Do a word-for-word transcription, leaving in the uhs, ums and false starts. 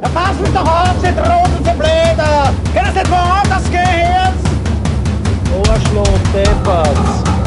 Ja, pass mich doch auf, Sie Trottel, Sie Blöder! Kann es nicht woanders gehen jetzt? Arschloch, Deppert.